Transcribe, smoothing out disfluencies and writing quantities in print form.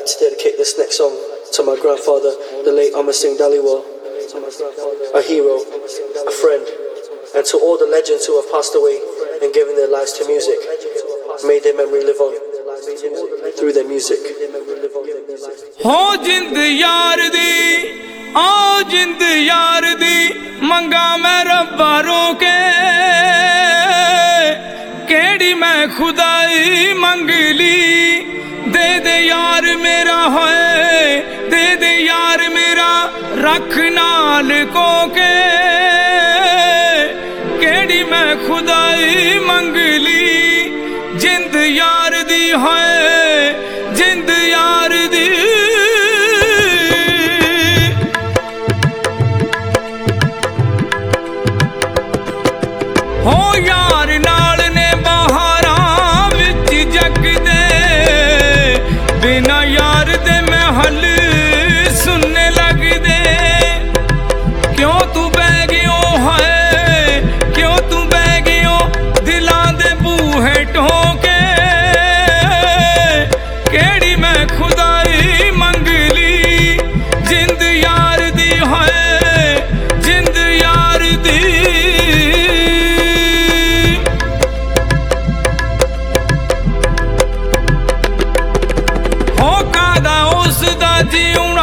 to dedicate this next song to my grandfather, the late Amar Singh Dhaliwal, a hero, a friend, and to all the legends who have passed away and given their lives to music. May their memory live on through their music. हो जिंद यार दी आ जिंद यार दी मंगा मैं रब्बा रोके केड़ी मैं खुदाई मंग ली दे यार मेरा होए दे यार मेरा रख नाल को के केड़ी मैं खुदाई मंग ली जिंद यार दी होए जिंद यार दी हो यार नाल ने बहारा विच जग दे बिना यार दे मैं हल सुनने लग दे क्यों तू बह गयो है क्यों तू बह गयो दिलां दे बूहे ठोके केड़ी मैं खुदाई मंग ली जिंद यार दी है जिंद यार दी हो कादा उस दा जीउणा